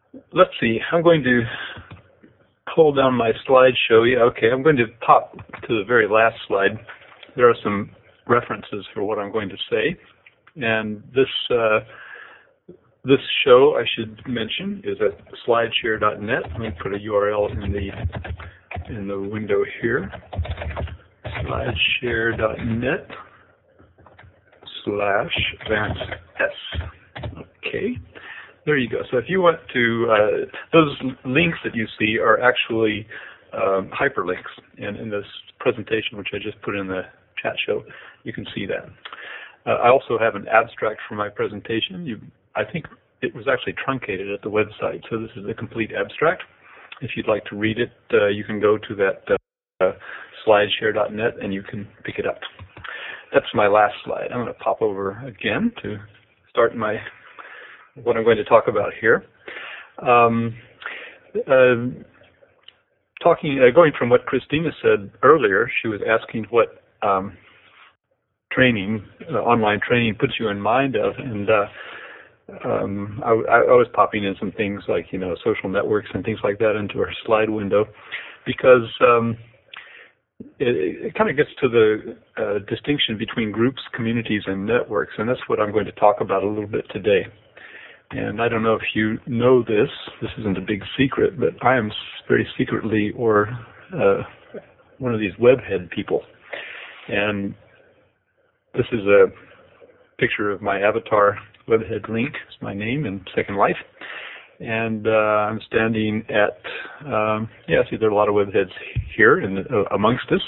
let's see. I'm going to pull down my slideshow. Yeah, okay. I'm going to pop to the very last slide. There are some references for what I'm going to say, and this show, I should mention, is at slideshare.net. Let me put a URL in the window here. slideshare.net/VanceS. Okay. There you go. So if you want to, those links that you see are actually hyperlinks. And in this presentation, which I just put in the chat show, you can see that. I also have an abstract for my presentation. I think it was actually truncated at the website, so this is a complete abstract. If you'd like to read it, you can go to that slideshare.net and you can pick it up. That's my last slide. I'm going to pop over again to start what I'm going to talk about here. Going from what Christina said earlier, she was asking what online training puts you in mind of, and I was popping in some things like, social networks and things like that into our slide window, because it kind of gets to the distinction between groups, communities, and networks, and that's what I'm going to talk about a little bit today. And I don't know if you know this isn't a big secret, but I am very secretly one of these webhead people. And this is a picture of my avatar webhead link. It's my name in Second Life. And I'm standing at, see, there are a lot of webheads here amongst us.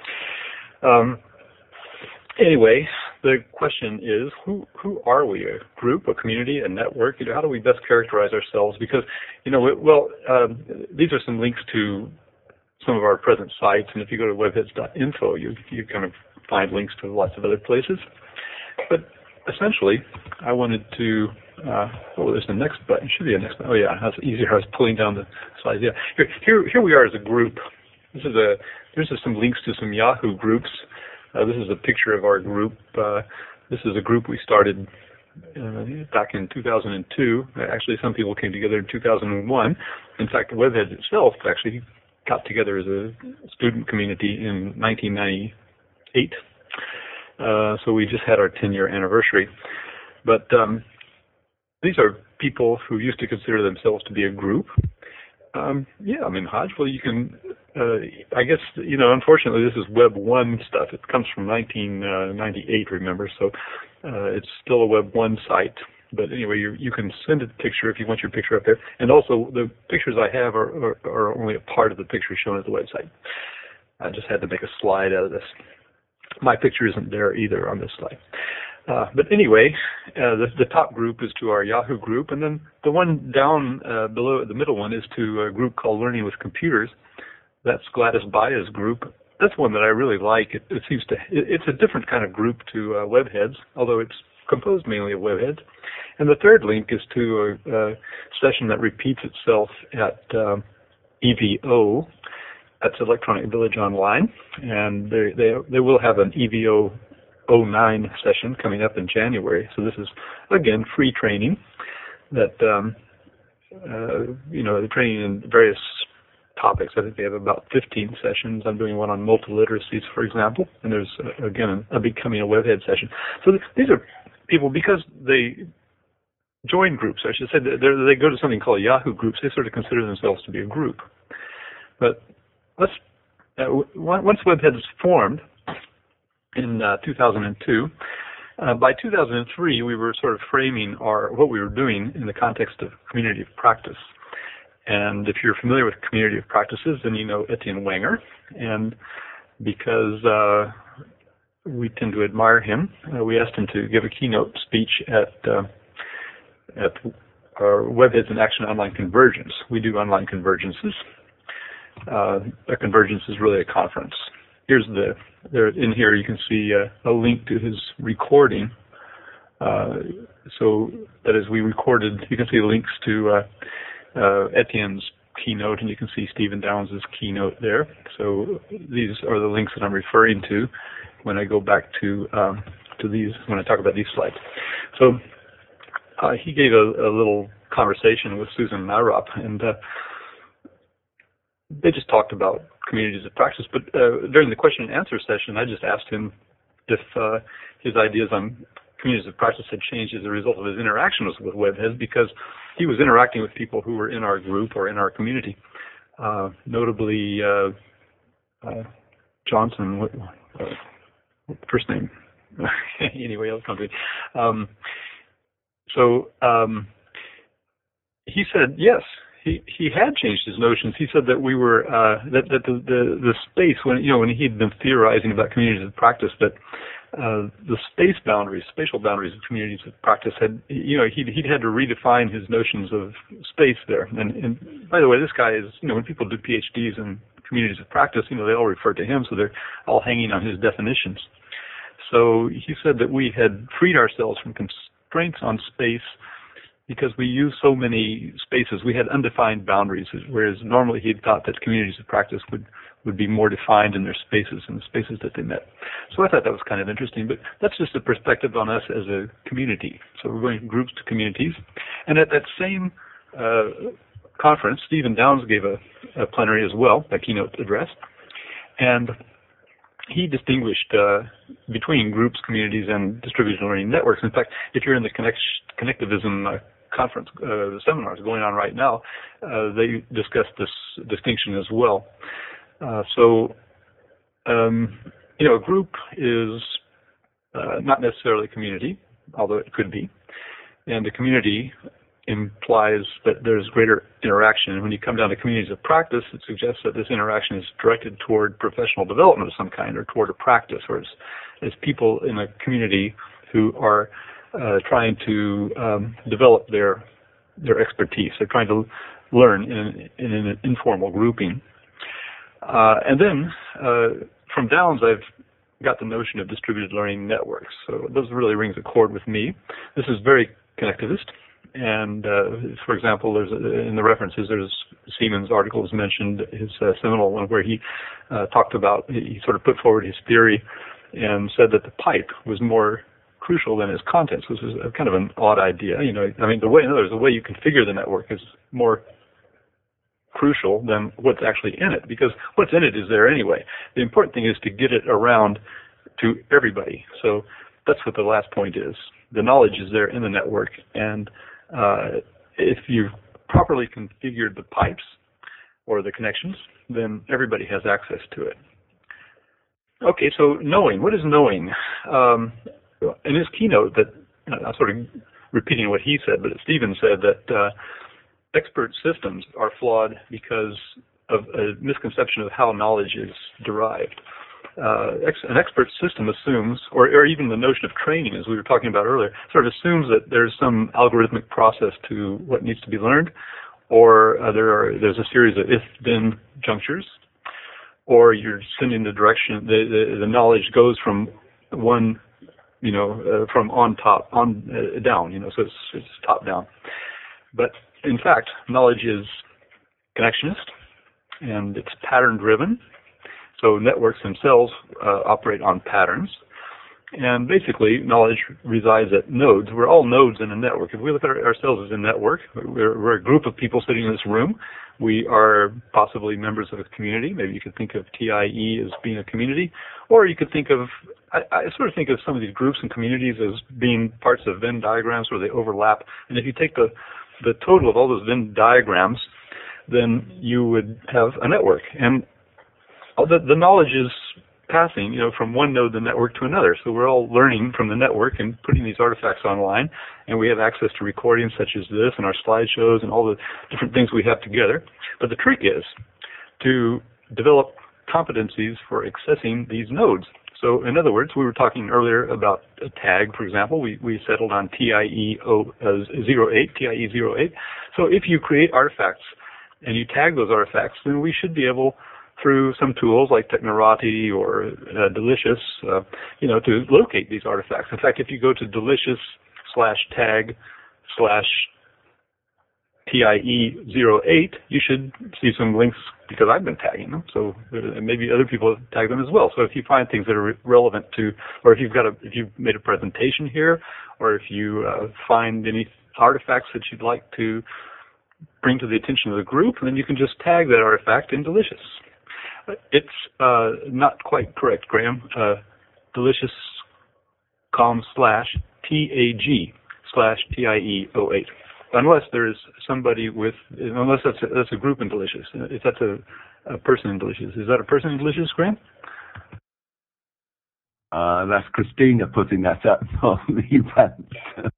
Anyway, the question is, who are we? A group, a community, a network? How do we best characterize ourselves? Because, these are some links to some of our present sites, and if you go to webheads.info, you kind of find links to lots of other places. But essentially, I wanted to, there's the next button. Should be a next button. Oh yeah, that's easier. I was pulling down the slides. Yeah, here we are as a group. There's some links to some Yahoo groups. This is a picture of our group. This is a group we started back in 2002. Actually, some people came together in 2001. In fact, Webheads itself actually got together as a student community in 1998. So we just had our 10-year anniversary. But these are people who used to consider themselves to be a group. Hodge, well, you can, I guess, unfortunately this is Web 1 stuff. It comes from 1998, remember, so it's still a Web 1 site. But anyway, you can send a picture if you want your picture up there. And also, the pictures I have are only a part of the picture shown at the website. I just had to make a slide out of this. My picture isn't there either on this slide. But anyway, the top group is to our Yahoo group, and then the one down below, the middle one, is to a group called Learning with Computers. That's Gladys Baya's group. That's one that I really like. It's a different kind of group to Webheads, although it's composed mainly of Webheads. And the third link is to a session that repeats itself at EVO. That's Electronic Village Online, and they will have an EVO 09 session coming up in January. So this is, again, free training that, the training in various topics. I think they have about 15 sessions. I'm doing one on multiliteracies, for example, and there's, again, a Becoming a Webhead session. So these are people, because they join groups, I should say, they go to something called Yahoo groups, they sort of consider themselves to be a group. But once Webhead is formed, in 2002. By 2003, we were sort of framing what we were doing in the context of community of practice. And if you're familiar with community of practices, then you know Etienne Wenger. And because we tend to admire him, we asked him to give a keynote speech at our Webheads in Action Online Convergence. We do online convergences. A convergence is really a conference. In here you can see a link to his recording. So that is, we recorded, you can see links to Etienne's keynote, and you can see Stephen Downs' keynote there. So these are the links that I'm referring to when I go back to these, when I talk about these slides. So he gave a little conversation with Susan Myrop, and they just talked about communities of practice. But during the question and answer session, I just asked him if his ideas on communities of practice had changed as a result of his interactions with WebHeads, because he was interacting with people who were in our group or in our community, notably Johnson, what first name? Anyway, I'll come to it. He said yes. He had changed his notions. He said that we were that the space when he'd been theorizing about communities of practice, that the spatial boundaries of communities of practice had he'd had to redefine his notions of space there. And by the way, this guy is when people do PhDs in communities of practice, they all refer to him, so they're all hanging on his definitions. So he said that we had freed ourselves from constraints on space because we use so many spaces. We had undefined boundaries, whereas normally he'd thought that communities of practice would be more defined in their spaces and the spaces that they met. So I thought that was kind of interesting, but that's just a perspective on us as a community. So we're going from groups to communities. And at that same conference, Stephen Downes gave a plenary as well, a keynote address, and he distinguished between groups, communities, and distributed learning networks. In fact, if you're in the connectivism conference seminars going on right now, they discuss this distinction as well. A group is not necessarily a community, although it could be, and the community implies that there's greater interaction. And when you come down to communities of practice, it suggests that this interaction is directed toward professional development of some kind, or toward a practice, or as people in a community who are trying to develop their expertise. They're trying to learn in an informal grouping. And then from Downes, I've got the notion of distributed learning networks. So this really rings a chord with me. This is very connectivist. And, for example, there's in the references, there's Siemens' article was mentioned, his seminal one, where he talked about, he sort of put forward his theory and said that the pipe was more crucial than its contents, which is kind of an odd idea. The way you configure the network is more crucial than what's actually in it, because what's in it is there anyway. The important thing is to get it around to everybody. So that's what the last point is. The knowledge is there in the network, and if you've properly configured the pipes or the connections, then everybody has access to it. Okay, so knowing. What is knowing? In his keynote, that I'm sort of repeating what he said, but Stephen said that expert systems are flawed because of a misconception of how knowledge is derived. An expert system assumes, or even the notion of training, as we were talking about earlier, sort of assumes that there's some algorithmic process to what needs to be learned, or there's a series of if-then junctures, or you're sending the direction, the knowledge goes from one, from on top, down, so it's top down. But in fact, knowledge is connectionist, and it's pattern driven. So networks themselves operate on patterns. And basically, knowledge resides at nodes. We're all nodes in a network. If we look at ourselves as a network, we're a group of people sitting in this room. We are possibly members of a community. Maybe you could think of TIE as being a community. Or you could think of, I sort of think of some of these groups and communities as being parts of Venn diagrams where they overlap. And if you take the total of all those Venn diagrams, then you would have a network. And the knowledge is passing, from one node of the network to another. So we're all learning from the network and putting these artifacts online, and we have access to recordings such as this and our slideshows and all the different things we have together. But the trick is to develop competencies for accessing these nodes. So in other words, we were talking earlier about a tag, for example. We settled on TIE 08. So if you create artifacts and you tag those artifacts, then we should be able, through some tools like Technorati or Delicious, to locate these artifacts. In fact, if you go to delicious/tag/TIE08, you should see some links, because I've been tagging them. So maybe other people tag them as well. So if you find things that are relevant to, or if you've made a presentation here, or if you find any artifacts that you'd like to bring to the attention of the group, and then you can just tag that artifact in Delicious. It's not quite correct, Graham. delicious.com/TAG/TIE08. Unless there's somebody unless that's a group in Delicious. If that's a person in Delicious. Is that a person in Delicious, Graham? That's Christina putting that up on the event.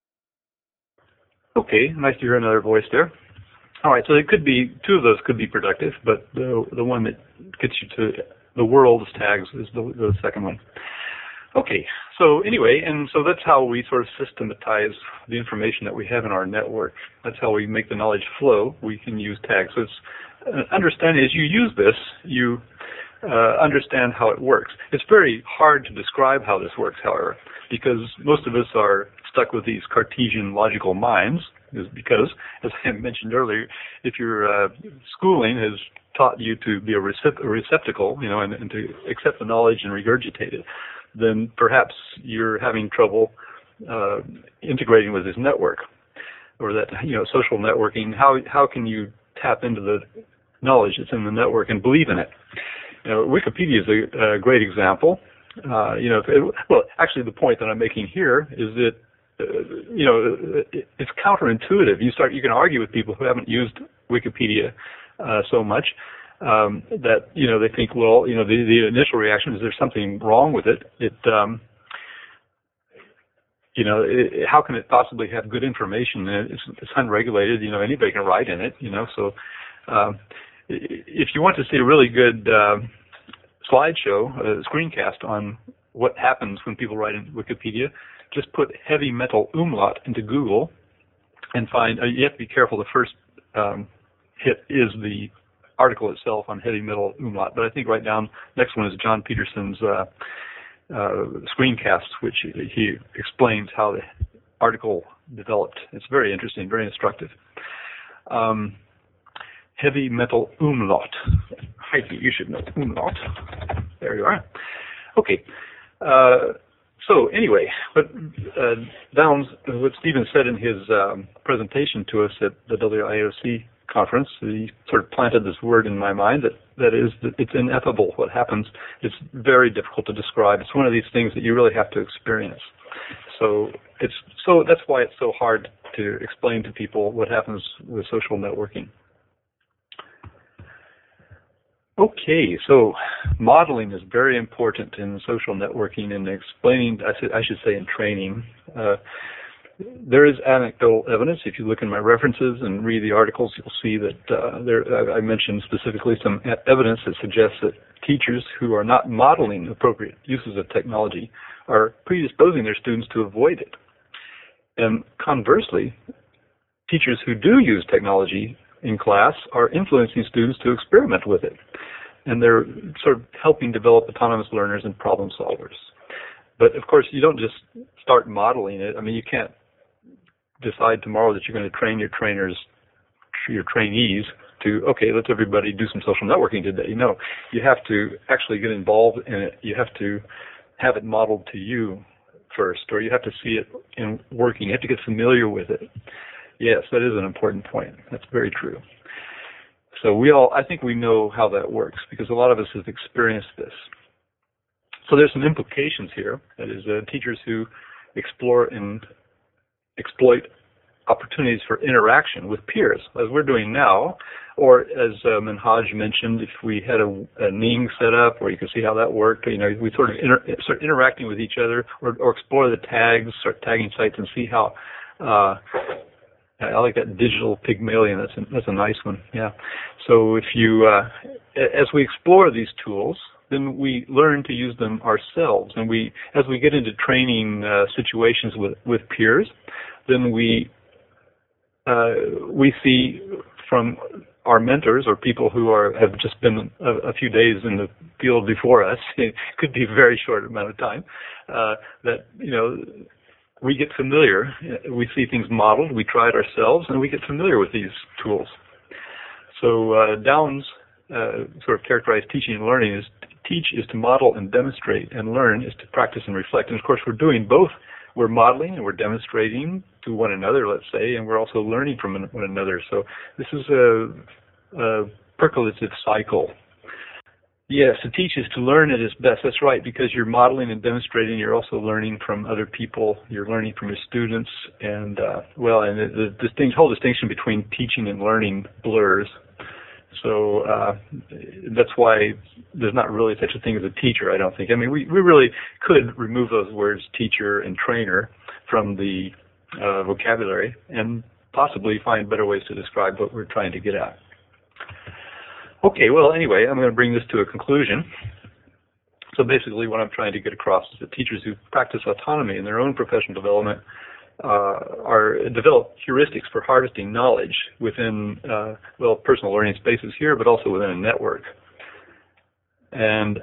Okay, nice to hear another voice there. All right, so it could be, two of those could be productive, but the one that gets you to the world's tags is the second one. Okay, so anyway, and so that's how we sort of systematize the information that we have in our network. That's how we make the knowledge flow. We can use tags. So it's understanding as you use this, you understand how it works. It's very hard to describe how this works, however, because most of us are stuck with these Cartesian logical minds, is because, as I mentioned earlier, if your schooling has taught you to be a receptacle, and to accept the knowledge and regurgitate it, then perhaps you're having trouble integrating with this network, or that social networking. How can you tap into the knowledge that's in the network and believe in it? Wikipedia is a great example. Actually, the point that I'm making here is that it's counterintuitive. You can argue with people who haven't used Wikipedia so much. That they think, well, the initial reaction is there's something wrong with it. How can it possibly have good information? It's unregulated. Anybody can write in it. So if you want to see a really good slideshow, a screencast on what happens when people write in Wikipedia, just put heavy metal umlaut into Google and find. You have to be careful. The first hit is the article itself on heavy metal umlaut, but I think right down next one is John Peterson's screencasts, which he explains how the article developed. It's very interesting, very instructive. Heavy metal umlaut. Heidi, you should know umlaut. There you are. Okay. So anyway, what Stephen said in his presentation to us at the WIOC conference, he sort of planted this word in my mind that it's ineffable what happens. It's very difficult to describe. It's one of these things that you really have to experience. So that's why it's so hard to explain to people what happens with social networking. Okay, so modeling is very important in social networking and explaining, I should say in training. There is anecdotal evidence. If you look in my references and read the articles, you'll see that I mentioned specifically some evidence that suggests that teachers who are not modeling appropriate uses of technology are predisposing their students to avoid it. And conversely, teachers who do use technology in class are influencing students to experiment with it. And they're sort of helping develop autonomous learners and problem solvers. But of course, you don't just start modeling it. I mean, you can't decide tomorrow that you're going to train your trainees to, okay, let's everybody do some social networking today. No, you have to actually get involved in it. You have to have it modeled to you first, or you have to see it in working. You have to get familiar with it. Yes, that is an important point. That's very true. So I think we know how that works because a lot of us have experienced this. So there's some implications here. That is, teachers who explore and exploit opportunities for interaction with peers, as we're doing now, or as Minhaj mentioned, if we had a Ning set up where you could see how that worked, we sort of start interacting with each other, or explore the tags, start tagging sites and see how. I like that digital Pygmalion. That's a nice one. Yeah. So if as we explore these tools, then we learn to use them ourselves, and as we get into training situations with peers, then we see from our mentors or people who have just been a few days in the field before us, it could be a very short amount of time, that we get familiar. We see things modeled, we try it ourselves, and we get familiar with these tools. So Downs sort of characterized teaching and learning as teach is to model and demonstrate, and learn is to practice and reflect. And of course, we're doing both we're modeling and we're demonstrating to one another, let's say, and we're also learning from one another. So this is a percolative cycle. Yes, to teach is to learn at its best. That's right, because you're modeling and demonstrating. You're also learning from other people. You're learning from your students, and the whole distinction between teaching and learning blurs. So that's why there's not really such a thing as a teacher, I don't think. I mean, we really could remove those words teacher and trainer from the vocabulary and possibly find better ways to describe what we're trying to get at. Okay, well, anyway, I'm going to bring this to a conclusion. So basically what I'm trying to get across is that teachers who practice autonomy in their own professional development develop heuristics for harvesting knowledge within, personal learning spaces here, but also within a network. And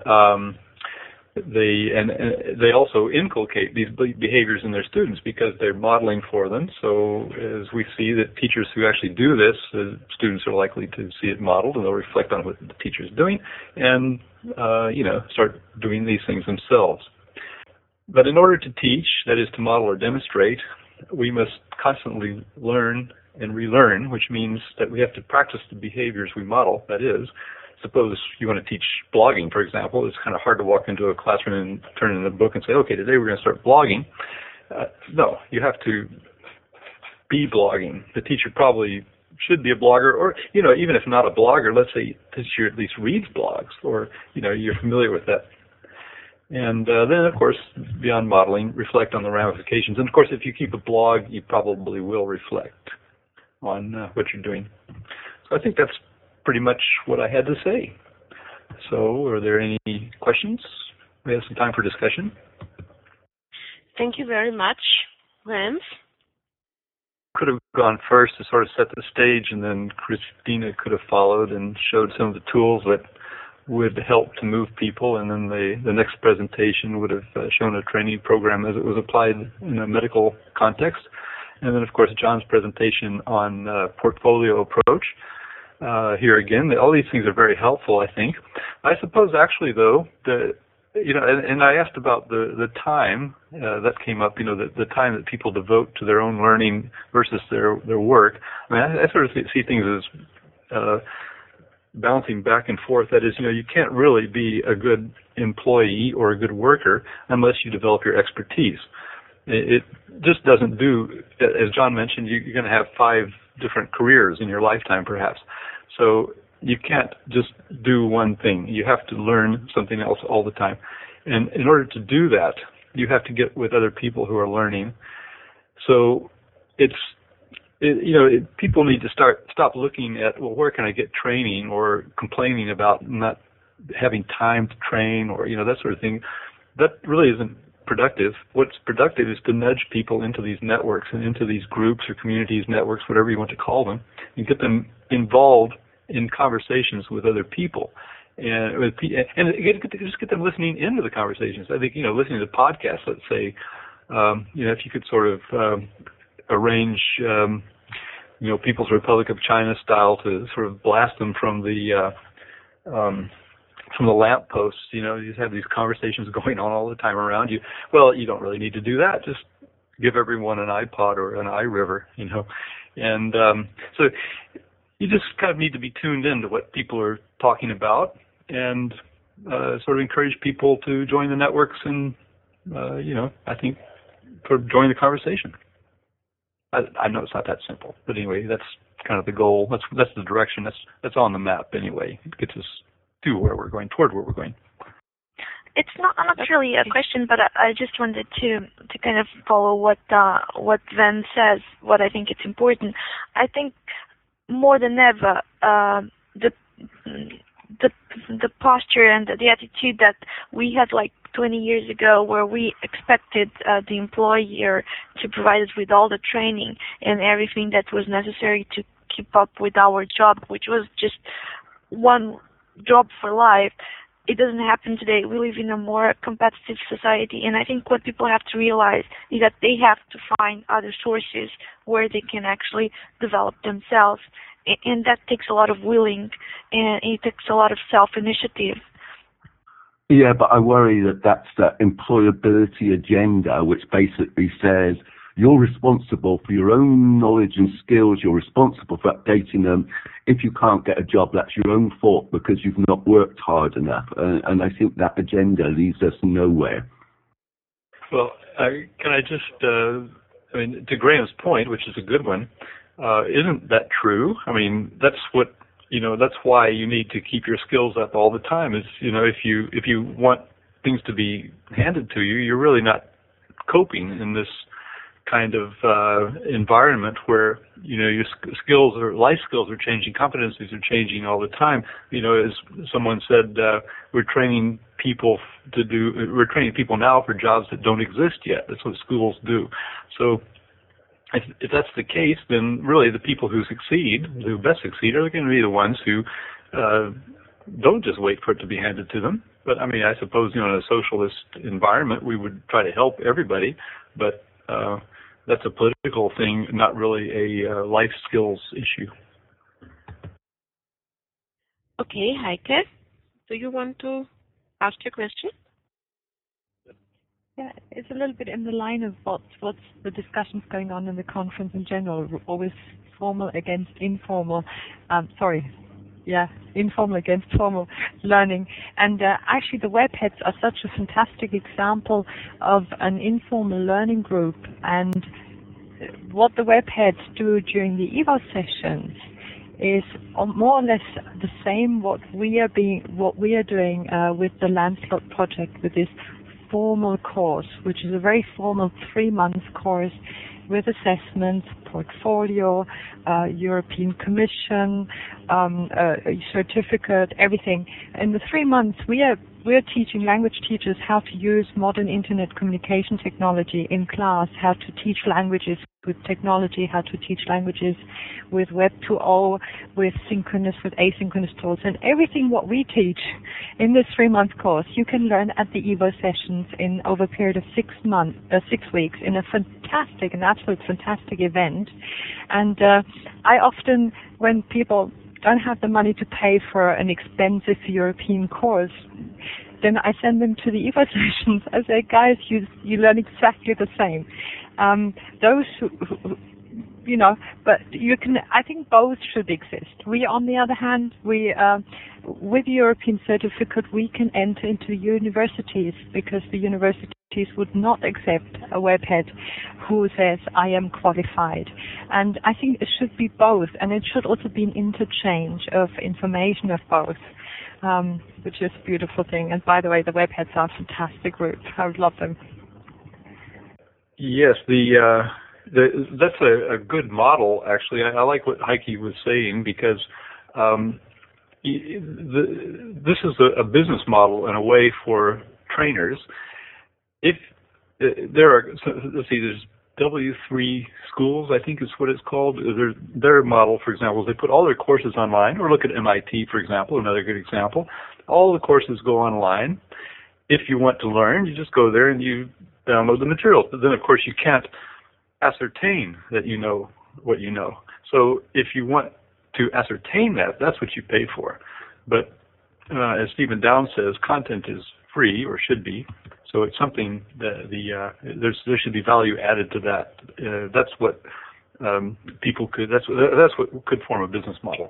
they also inculcate these behaviors in their students because they're modeling for them. So as we see that teachers who actually do this, the students are likely to see it modeled, and they'll reflect on what the teacher is doing and start doing these things themselves. But in order to teach, that is to model or demonstrate, we must constantly learn and relearn, which means that we have to practice the behaviors we model. That is, suppose you want to teach blogging, for example. It's kind of hard to walk into a classroom and turn in a book and say, okay, today we're going to start blogging. No, you have to be blogging. The teacher probably should be a blogger, or, even if not a blogger, let's say the teacher at least reads blogs, or, you're familiar with that. And then, of course, beyond modeling, reflect on the ramifications. And, of course, if you keep a blog, you probably will reflect on what you're doing. So I think that's pretty much what I had to say. So are there any questions? We have some time for discussion. Thank you very much, Lance. Could have gone first to sort of set the stage, and then Christina could have followed and showed some of the tools that would help to move people, and then the next presentation would have shown a training program as it was applied in a medical context. And then, of course, John's presentation on portfolio approach. Here again, all these things are very helpful, I think. I suppose, actually, though, and I asked about the time that came up. The time that people devote to their own learning versus their work. I mean, I sort of see things as bouncing back and forth. That is, you can't really be a good employee or a good worker unless you develop your expertise. It just doesn't do, as John mentioned, you're going to have 5 different careers in your lifetime, perhaps. So you can't just do one thing. You have to learn something else all the time. And in order to do that, you have to get with other people who are learning. So people need to stop looking at, well, where can I get training, or complaining about not having time to train, or, that sort of thing. That really isn't productive. What's productive is to nudge people into these networks and into these groups or communities, networks, whatever you want to call them, and get them involved in conversations with other people, and just get them listening into the conversations. I think, listening to podcasts, let's say, if you could sort of arrange, People's Republic of China style to sort of blast them from the lampposts, you just have these conversations going on all the time around you. Well, you don't really need to do that. Just give everyone an iPod or an iRiver, and so you just kind of need to be tuned in to what people are talking about, and sort of encourage people to join the networks and, I think, sort of join the conversation. I know it's not that simple, but anyway, that's kind of the goal. That's the direction. That's on the map anyway. It gets us to where we're going, toward where we're going. It's not really a question, but I just wanted to kind of follow what Van says. What I think it's important. I think more than ever, the posture and the attitude that we had like 20 years ago, where we expected the employer to provide us with all the training and everything that was necessary to keep up with our job, which was just one job for life. It doesn't happen today. We live in a more competitive society, and I think what people have to realize is that they have to find other sources where they can actually develop themselves, and that takes a lot of willing, and it takes a lot of self-initiative. Yeah, but I worry that that's that employability agenda, which basically says you're responsible for your own knowledge and skills. You're responsible for updating them. If you can't get a job, that's your own fault because you've not worked hard enough. And I think that agenda leads us nowhere. Well, can I just, I mean, to Graham's point, which is a good one, isn't that true? I mean, that's what, that's why you need to keep your skills up all the time is, if you want things to be handed to you, you're really not coping in this kind of environment where, your skills or life skills are changing, competencies are changing all the time. As someone said, we're training people now for jobs that don't exist yet. That's what schools do. So if that's the case, then really the people who best succeed, are going to be the ones who don't just wait for it to be handed to them. But I mean, I suppose, in a socialist environment, we would try to help everybody, but that's a political thing, not really a life skills issue. Okay, Heike, do you want to ask your question? Yeah, it's a little bit in the line of what's the discussions going on in the conference in general, always formal against informal. Informal against formal learning. And actually the webheads are such a fantastic example of an informal learning group. And what the webheads do during the EVO sessions is more or less the same what we are doing with the Lancelot project, with this formal course, which is a very formal 3-month course with assessments, portfolio, European Commission, certificate, everything. In the 3 months, we're teaching language teachers how to use modern internet communication technology in class, how to teach languages with technology, how to teach languages with Web 2.0, with synchronous, with asynchronous tools, and everything what we teach in this 3-month course, you can learn at the EVO sessions in over a period of 6 weeks in an absolute fantastic event. And I often, when people don't have the money to pay for an expensive European course, then I send them to the EVO sessions. I say, guys, you learn exactly the same. Those who but I think both should exist. We, on the other hand, with the European certificate, we can enter into universities because the universities would not accept a webhead who says, I am qualified. And I think it should be both, and it should also be an interchange of information of both, which is a beautiful thing. And by the way, the webheads are a fantastic group. I would love them. Yes, that's a good model, actually. I like what Heike was saying because this is a business model in a way for trainers. If there are, let's see, there's W3 schools, I think is what it's called. Their model, for example, is they put all their courses online, or look at MIT, for example, another good example. All the courses go online. If you want to learn, you just go there and you download the materials. But then, of course, you can't ascertain that you know what you know. So if you want to ascertain that, that's what you pay for. But as Stephen Downes says, content is free, or should be. So it's something that there should be value added to that. That's what people could. That's what could form a business model.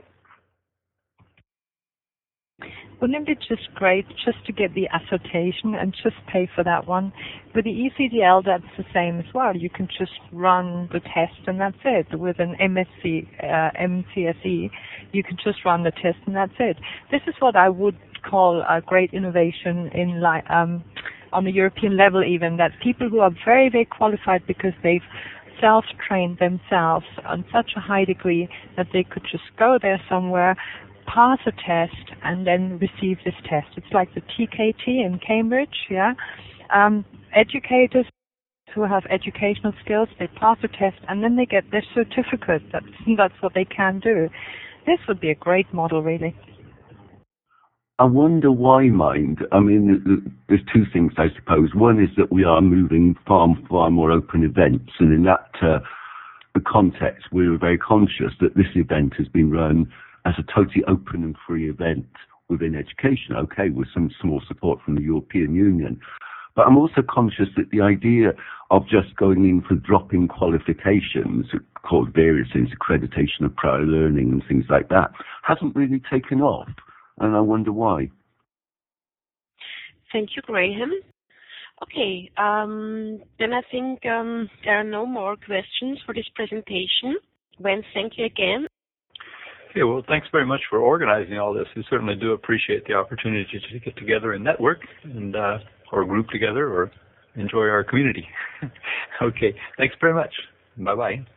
Wouldn't it be just great just to get the assertion and just pay for that one? With the ECDL, that's the same as well. You can just run the test and that's it. With an MCSE, you can just run the test and that's it. This is what I would call a great innovation in on the European level even, that people who are very, very qualified because they've self-trained themselves on such a high degree that they could just go there somewhere, pass a test, and then receive this test. It's like the TKT in Cambridge, yeah. Educators who have educational skills, they pass a test, and then they get their certificate. That's what they can do. This would be a great model, really. I wonder why, mind. I mean, there's two things, I suppose. One is that we are moving far more open events, and in that context, we were very conscious that this event has been run as a totally open and free event, within education, okay, with some small support from the European Union. But I'm also conscious that the idea of just going in for drop-in qualifications, called various things, accreditation of prior learning and things like that, hasn't really taken off. And I wonder why. Thank you, Graham. Okay, then I think there are no more questions for this presentation. Wen, thank you again. Okay, well, thanks very much for organizing all this. We certainly do appreciate the opportunity to get together and network and or group together or enjoy our community. Okay, thanks very much. Bye-bye.